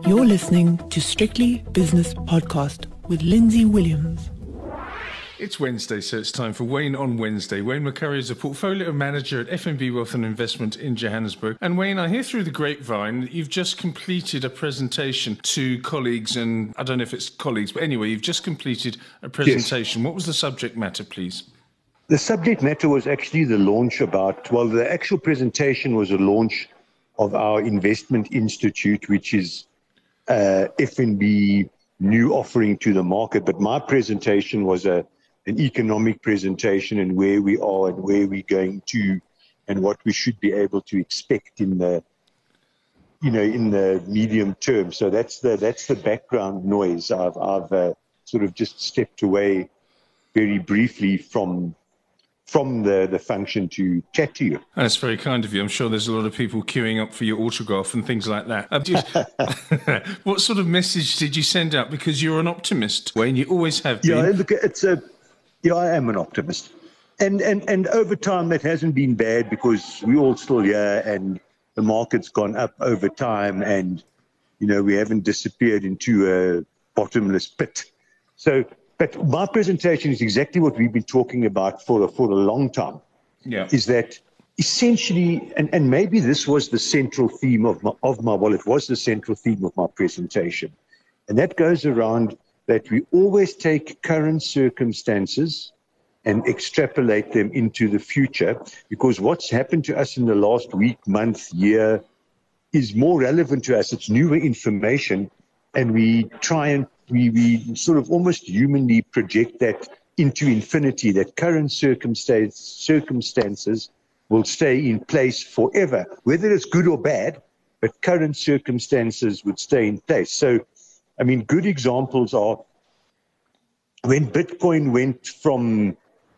You're listening to Strictly Business Podcast with Lindsay Williams. It's Wednesday, so it's time for Wayne on Wednesday. Wayne McCurry is a portfolio manager at FNB Wealth and Investment in Johannesburg. And Wayne, I hear through the grapevine that you've just completed a presentation to colleagues, and I don't know if it's colleagues, but anyway, you've just completed a presentation. Yes. What was the subject matter, please? The subject matter was actually the launch the actual presentation was a launch of our investment institute, which is FNB new offering to the market. But my presentation was an economic presentation and where we are and where we're going to and what we should be able to expect in the medium term. So that's the background noise. I've sort of just stepped away very briefly from the function to chat to you. That's very kind of you. I'm sure there's a lot of people queuing up for your autograph and things like that. What sort of message did you send out? Because you're an optimist, Wayne. You always have been. Yeah, look, I am an optimist. And over time, that hasn't been bad because we're all still here and the market's gone up over time and, we haven't disappeared into a bottomless pit. But my presentation is exactly what we've been talking about for a long time. Yeah. Is that essentially, and maybe this was the central theme it was the central theme of my presentation. And that goes around that we always take current circumstances and extrapolate them into the future, because what's happened to us in the last week, month, year is more relevant to us. It's newer information, and we try and we sort of almost humanly project that into infinity, that current circumstances will stay in place forever, whether it's good or bad, but current circumstances would stay in place. So, good examples are when Bitcoin went from,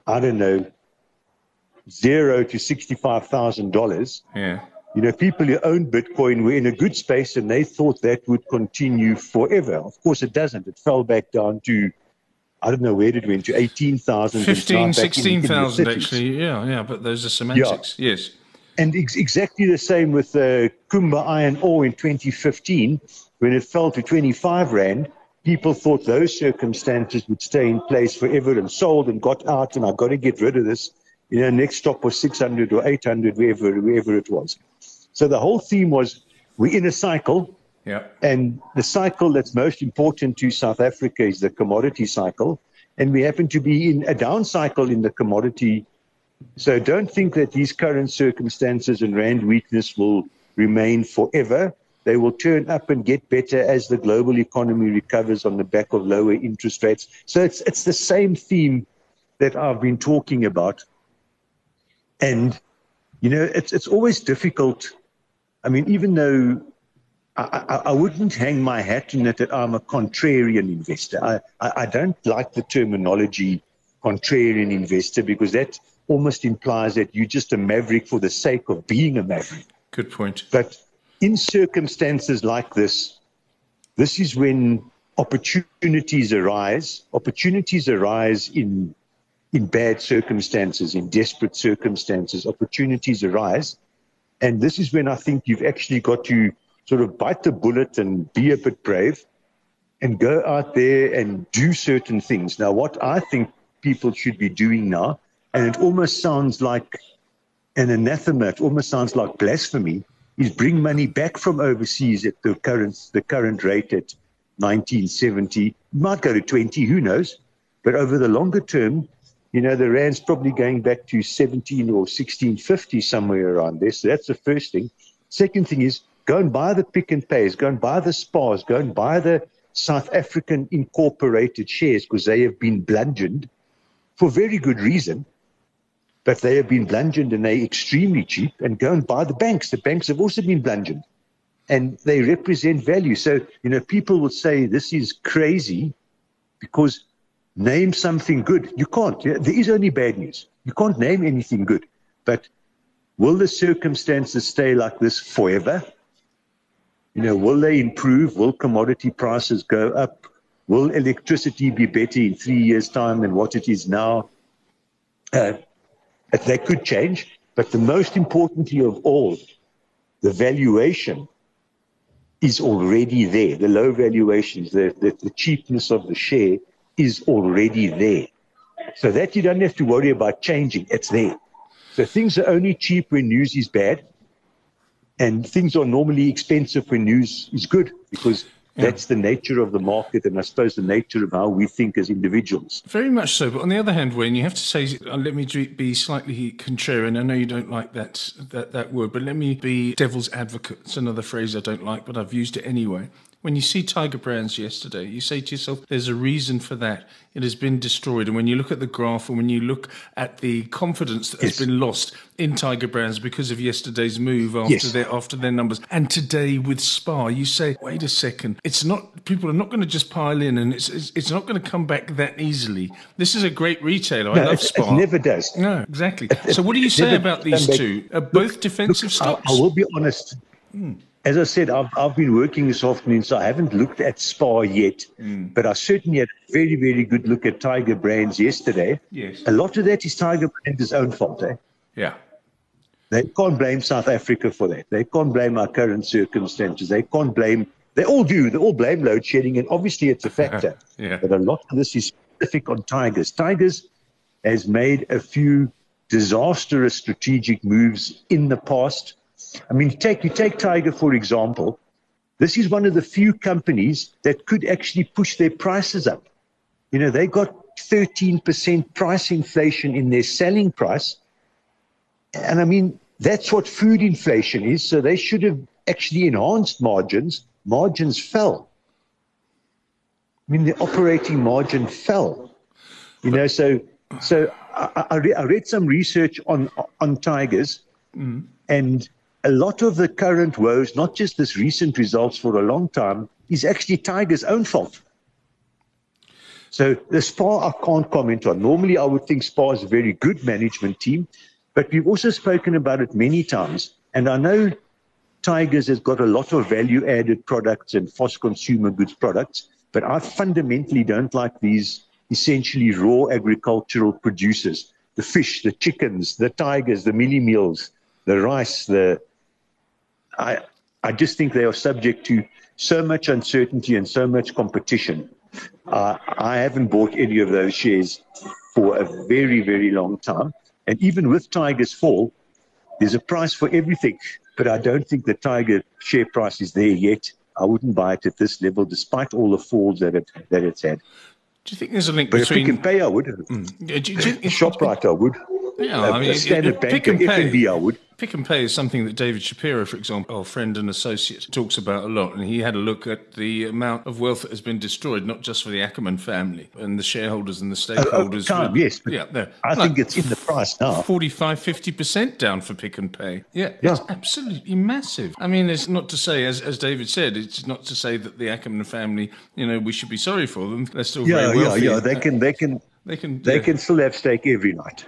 $0 to $65,000. Yeah. People who own Bitcoin were in a good space and they thought that would continue forever. Of course, it doesn't. It fell back down to, I don't know where it went to, 18,000. 15, 16,000 actually. Yeah, but those are semantics. Yeah. Yes. And exactly the same with Kumba Iron Ore in 2015, when it fell to 25 Rand. People thought those circumstances would stay in place forever and sold and got out, and I've got to get rid of this. Next stop was 600 or 800, wherever it was. So the whole theme was we're in a cycle. Yeah. And the cycle that's most important to South Africa is the commodity cycle. And we happen to be in a down cycle in the commodity. So don't think that these current circumstances and Rand weakness will remain forever. They will turn up and get better as the global economy recovers on the back of lower interest rates. So it's the same theme that I've been talking about. And, it's always difficult. Even though I wouldn't hang my hat in it that I'm a contrarian investor. I don't like the terminology contrarian investor because that almost implies that you're just a maverick for the sake of being a maverick. Good point. But in circumstances like this is when opportunities arise. Opportunities arise in bad circumstances, in desperate circumstances. Opportunities arise. And this is when I think you've actually got to sort of bite the bullet and be a bit brave and go out there and do certain things. Now, what I think people should be doing now, and it almost sounds like an anathema, it almost sounds like blasphemy, is bring money back from overseas at the current rate at 1970. Might go to 20, who knows? But over the longer term, the Rand's probably going back to 17 or 16.50, somewhere around there. So that's the first thing. Second thing is go and buy the Pick n Pays, go and buy the SPARs, go and buy the South African incorporated shares because they have been bludgeoned for very good reason. But they have been bludgeoned and they're extremely cheap. And go and buy the banks. The banks have also been bludgeoned and they represent value. So, people will say this is crazy because name something good. You can't. There is only bad news. You can't name anything good. But will the circumstances stay like this forever? Will they improve? Will commodity prices go up? Will electricity be better in 3 years' time than what it is now? They could change. But the most importantly of all, the valuation is already there. The low valuations, the cheapness of the share is already there. So that you don't have to worry about changing. It's there. So things are only cheap when news is bad, and things are normally expensive when news is good, because that's the nature of the market, and I suppose the nature of how we think as individuals. Very much so. But on the other hand, Wayne, you have to say, let me be slightly contrarian. I know you don't like that word, but let me be devil's advocate. It's another phrase I don't like, but I've used it anyway. When you see Tiger Brands yesterday, you say to yourself, there's a reason for that. It has been destroyed. And when you look at the graph and when you look at the confidence that has been lost in Tiger Brands because of yesterday's move after their numbers, and today with SPAR, you say, wait a second, it's not, people are not going to just pile in, and it's not going to come back that easily. This is a great retailer. I love SPAR. It never does. No, exactly. So what do you say about these two? Are both defensive stocks? I will be honest. As I said, I've been working this afternoon, so I haven't looked at SPAR yet, but I certainly had a very, very good look at Tiger Brands yesterday. Yes. A lot of that is Tiger Brands' own fault, eh? Yeah. They can't blame South Africa for that. They can't blame our current circumstances. They all blame load shedding, and obviously it's a factor. But a lot of this is specific on Tigers. Tigers has made a few disastrous strategic moves in the past. I mean, you take Tiger, for example. This is one of the few companies that could actually push their prices up. You know, they got 13% price inflation in their selling price. And I mean, that's what food inflation is. So they should have actually enhanced margins. Margins fell. I mean, the operating margin fell. You know, so I read some research on Tigers, and a lot of the current woes, not just this recent results for a long time, is actually Tiger's own fault. So the SPAR I can't comment on. Normally I would think SPAR is a very good management team, but we've also spoken about it many times. And I know Tigers has got a lot of value-added products and FOS consumer goods products, but I fundamentally don't like these essentially raw agricultural producers. The fish, the chickens, the tigers, the mini meals, the rice, I just think they are subject to so much uncertainty and so much competition. I haven't bought any of those shares for a very, very long time. And even with Tiger's fall, there's a price for everything. But I don't think the Tiger share price is there yet. I wouldn't buy it at this level, despite all the falls that it's had. Do you think there's a link but between... Pick and Pay, I would. ShopRite, I would. Yeah, I mean, Standard Bank and FNB, I would. Pick and Pay is something that David Shapiro, for example, our friend and associate, talks about a lot. And he had a look at the amount of wealth that has been destroyed, not just for the Ackerman family and the shareholders and the stakeholders. Yes. But yeah, I think it's in the price now. 45-50% down for Pick and Pay. Yeah, it's absolutely massive. I mean, it's not to say, as David said, it's not to say that the Ackerman family, you know, we should be sorry for them. They're still very wealthy. Yeah. They can still have steak every night.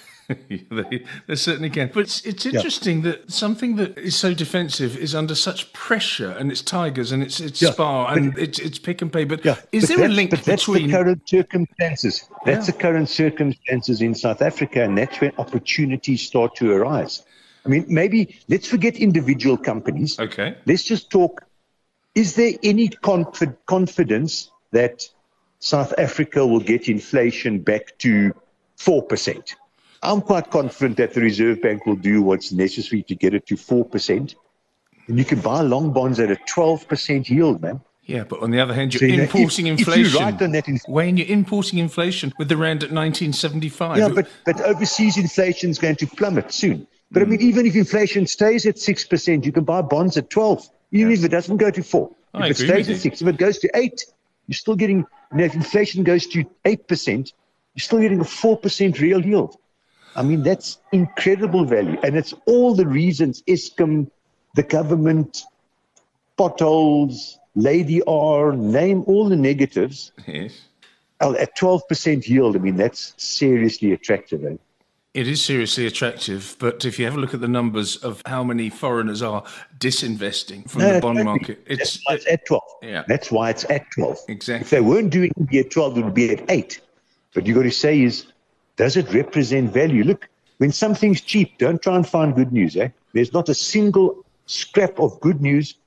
They certainly can. But it's interesting that something that is so defensive is under such pressure, and it's Tigers and it's SPAR and it's Pick and Pay. But is there a link between... That's the current circumstances. That's the current circumstances in South Africa, and that's when opportunities start to arise. I mean, maybe let's forget individual companies. Okay. Let's just talk. Is there any confidence that South Africa will get inflation back to 4%? I'm quite confident that the Reserve Bank will do what's necessary to get it to 4%. And you can buy long bonds at a 12% yield, man. Yeah, but on the other hand, you're importing inflation. If you're right on that, Wayne, you're importing inflation with the rand at 1975. Yeah, but overseas inflation is going to plummet soon. But I mean, even if inflation stays at 6%, you can buy bonds at 12, even if it doesn't go to 4. If it stays at 6, if it goes to 8, you're still getting, if inflation goes to 8%, you're still getting a 4% real yield. I mean, that's incredible value. And it's all the reasons Eskom, the government, potholes, Lady R, name all the negatives. Yes. At 12% yield, I mean, that's seriously attractive. Eh? It is seriously attractive, but if you have a look at the numbers of how many foreigners are disinvesting from the bond market, it's at 12. Yeah. That's why it's at 12. Exactly. If they weren't doing it at 12, it would be at 8. But you've got to say is, does it represent value? Look, when something's cheap, don't try and find good news. There's not a single scrap of good news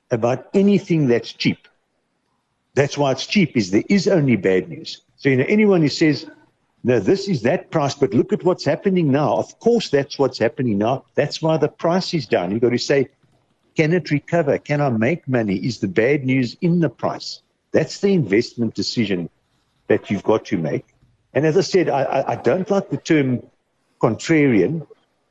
about anything that's cheap. That's why it's cheap, is there is only bad news. So, anyone who says, no, this is that price, but look at what's happening now. Of course, that's what's happening now. That's why the price is down. You've got to say, can it recover? Can I make money? Is the bad news in the price? That's the investment decision that you've got to make. And as I said, I don't like the term contrarian,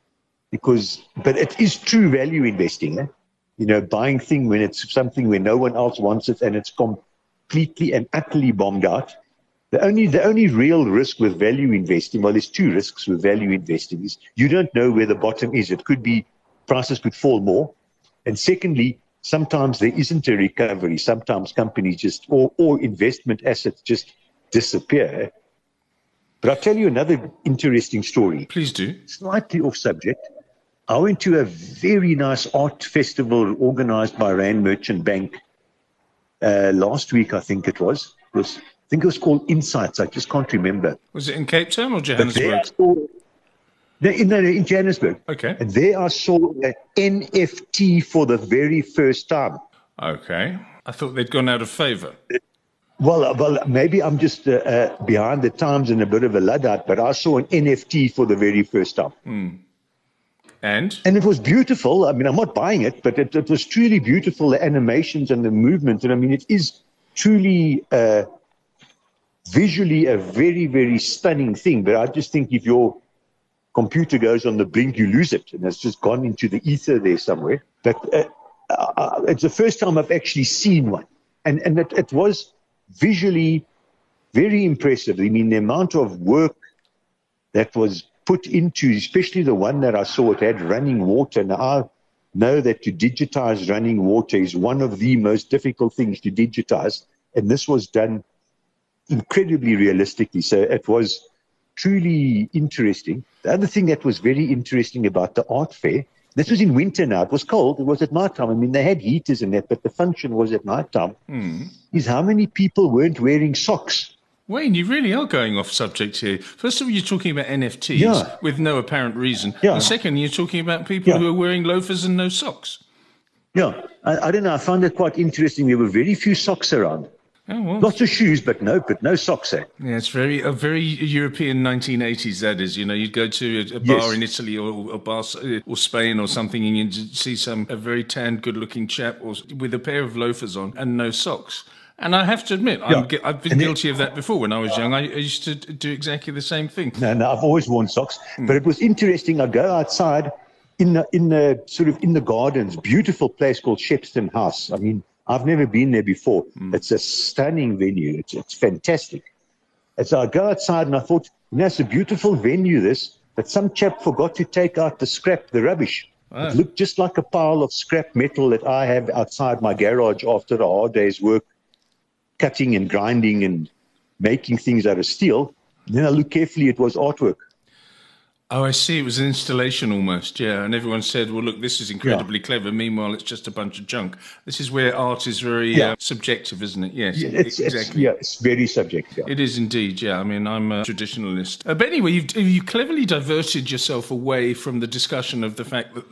but it is true value investing. Buying thing when it's something where no one else wants it and it's completely and utterly bombed out. The only real risk with value investing, well, there's two risks with value investing, is you don't know where the bottom is. It could be prices could fall more. And secondly, sometimes there isn't a recovery. Sometimes companies or investment assets just disappear. But I'll tell you another interesting story. Please do. Slightly off subject. I went to a very nice art festival organized by Rand Merchant Bank last week, I think it was. I think it was called Insights. I just can't remember. Was it in Cape Town or Johannesburg? In Johannesburg. Okay. And there I saw an NFT for the very first time. Okay. I thought they'd gone out of favor. Well, maybe I'm just behind the times and a bit of a Luddite, but I saw an NFT for the very first time. And it was beautiful. I mean, I'm not buying it, but it was truly beautiful, the animations and the movement. And I mean, it is truly visually a very, very stunning thing. But I just think if your computer goes on the blink, you lose it. And it's just gone into the ether there somewhere. But it's the first time I've actually seen one. And it was visually very impressive. I mean, the amount of work that was put into, especially the one that I saw, it had running water. Now, I know that to digitize running water is one of the most difficult things to digitize. And this was done incredibly realistically. So it was truly interesting. The other thing that was very interesting about the art fair, this was in winter now, it was cold, it was at night time. I mean, they had heaters and that, but the function was at night time, is how many people weren't wearing socks. Wayne, you really are going off subject here. First of all, you're talking about NFTs with no apparent reason. Yeah. And second, you're talking about people who are wearing loafers and no socks. Yeah, I don't know. I found it quite interesting. There were very few socks around. Oh, well. Lots of shoes, but no socks. Yeah, it's very European 1980s. That is, you'd go to a bar in Italy or a bar or Spain or something, and you'd see a very tanned, good-looking chap with a pair of loafers on and no socks. And I have to admit, I've been guilty of that before. When I was young, I used to do exactly the same thing. No, I've always worn socks. But it was interesting. I go outside in the gardens, beautiful place called Shepstone House. I mean, I've never been there before. It's a stunning venue. It's fantastic. And so I go outside and I thought, it's a beautiful venue, this, but some chap forgot to take out the rubbish. It looked just like a pile of scrap metal that I have outside my garage after a hard day's work, cutting and grinding and making things out of steel. And then I looked carefully, it was artwork. Oh, I see. It was an installation almost, yeah. And everyone said, well, look, this is incredibly clever. Meanwhile, it's just a bunch of junk. This is where art is very subjective, isn't it? Yes, exactly. It's very subjective. It is indeed, yeah. I mean, I'm a traditionalist. But anyway, you cleverly diverted yourself away from the discussion of the fact that the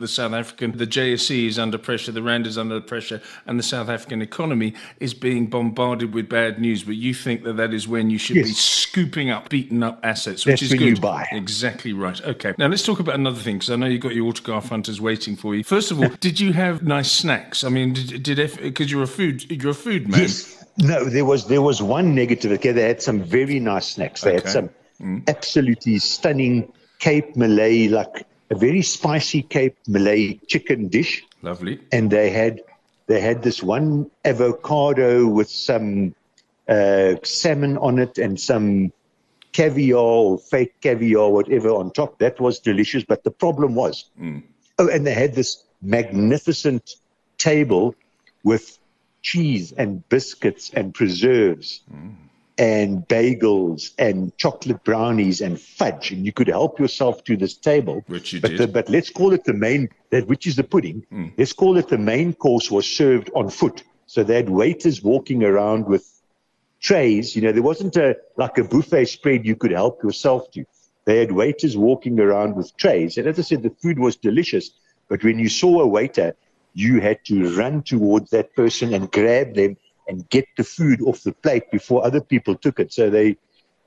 JSE is under pressure, the Rand is under pressure, and the South African economy is being bombarded with bad news. But you think that is when you should be scooping up beaten up assets, which is good. That's when you buy. Exactly right. Okay. Now let's talk about another thing, because I know you've got your autograph hunters waiting for you. First of all, did you have nice snacks? I mean, because you're a food man. Yes. No, there was one negative. Okay, they had some very nice snacks. They had some absolutely stunning Cape Malay, like a very spicy Cape Malay chicken dish. Lovely. And they had this one avocado with some salmon on it and some caviar or fake caviar, whatever, on top. That was delicious. But the problem was, and they had this magnificent table with cheese and biscuits and preserves and bagels and chocolate brownies and fudge. And you could help yourself to this table. Which you did. But let's call it the main, which is the pudding. Let's call it the main course was served on foot. So they had waiters walking around with trays. There wasn't like a buffet spread you could help yourself to. They had waiters walking around with trays. And as I said, the food was delicious. But when you saw a waiter, you had to run towards that person and grab them and get the food off the plate before other people took it. So the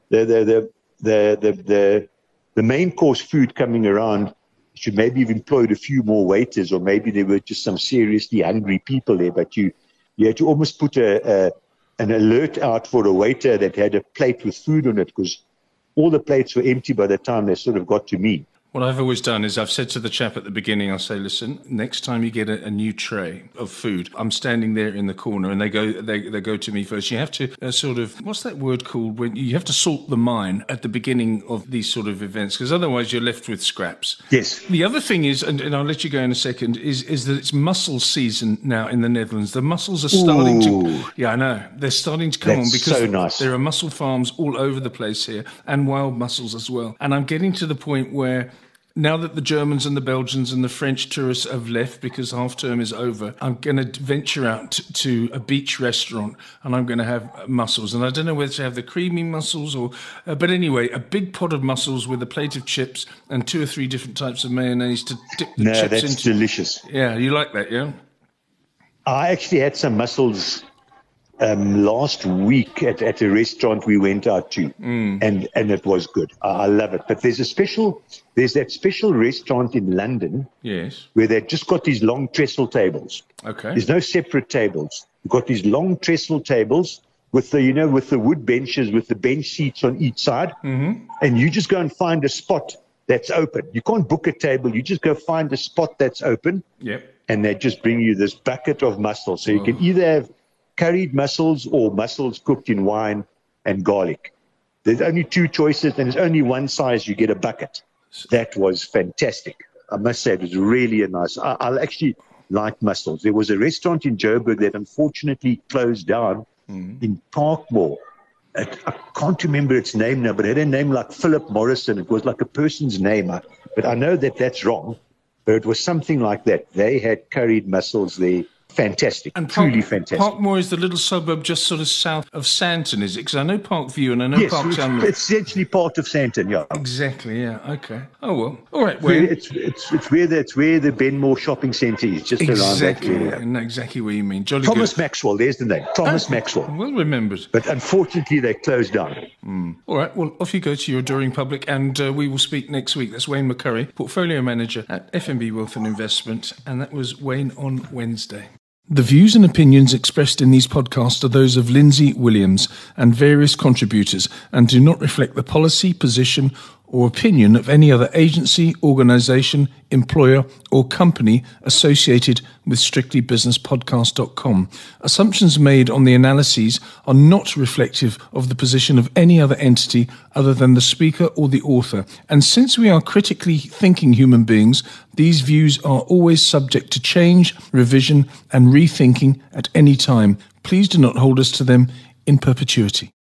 main course food coming around, should maybe have employed a few more waiters, or maybe there were just some seriously hungry people there. But you had to almost put an alert out for a waiter that had a plate with food on it, because all the plates were empty by the time they sort of got to me. What I've always done is I've said to the chap at the beginning, I'll say, listen, next time you get a new tray of food, I'm standing there in the corner, and they go to me first. You have to sort of, what's that word called? When you have to salt the mine at the beginning of these sort of events, because otherwise you're left with scraps. Yes. The other thing is, and I'll let you go in a second, is that it's mussel season now in the Netherlands. The mussels are starting to, yeah, I know, they're starting to come on, because so nice. There are mussel farms all over the place here, and wild mussels as well. And I'm getting to the point where, now that the Germans and the Belgians and the French tourists have left because half term is over, I'm going to venture out to a beach restaurant, and I'm going to have mussels. And I don't know whether to have the creamy mussels or... but anyway, a big pot of mussels with a plate of chips and 2 or 3 different types of mayonnaise to dip the chips into. No, that's delicious. Yeah, you like that, yeah? I actually had some mussels last week at a restaurant we went out to, and it was good. I love it. But there's that special restaurant in London, yes, where they've just got these long trestle tables. Okay. There's no separate tables. You've got these long trestle tables with the wood benches with the bench seats on each side, and you just go and find a spot that's open. You can't book a table. You just go find a spot that's open. Yep. And they just bring you this bucket of mussels. So you can either have curried mussels or mussels cooked in wine and garlic. There's only 2 choices, and there's only one size. You get a bucket. That was fantastic. I must say, it was really nice. I actually like mussels. There was a restaurant in Joburg that unfortunately closed down in Parkmore. I can't remember its name now, but it had a name like Philip Morrison. It was like a person's name. But I know that that's wrong. But it was something like that. They had curried mussels there. Fantastic, and truly fantastic. Parkmore is the little suburb just sort of south of Sandton, is it? Because I know Parkview and I know Park Town. It's essentially part of Sandton, yeah. Exactly, yeah. Okay. Oh well. All right. Wayne. It's where the Benmore shopping centre is, just around that area. I know exactly what you mean. Jolly Thomas good. Maxwell. There's the name. Thomas Maxwell. Well remembered. But unfortunately, they closed down. All right. Well, off you go to your adoring public, and we will speak next week. That's Wayne McCurry, portfolio manager at FNB Wealth and Investment, and that was Wayne on Wednesday. The views and opinions expressed in these podcasts are those of Lindsay Williams and various contributors and do not reflect the policy, position, or opinion of any other agency, organisation, employer, or company associated with strictlybusinesspodcast.com. Assumptions made on the analyses are not reflective of the position of any other entity other than the speaker or the author. And since we are critically thinking human beings, these views are always subject to change, revision, and rethinking at any time. Please do not hold us to them in perpetuity.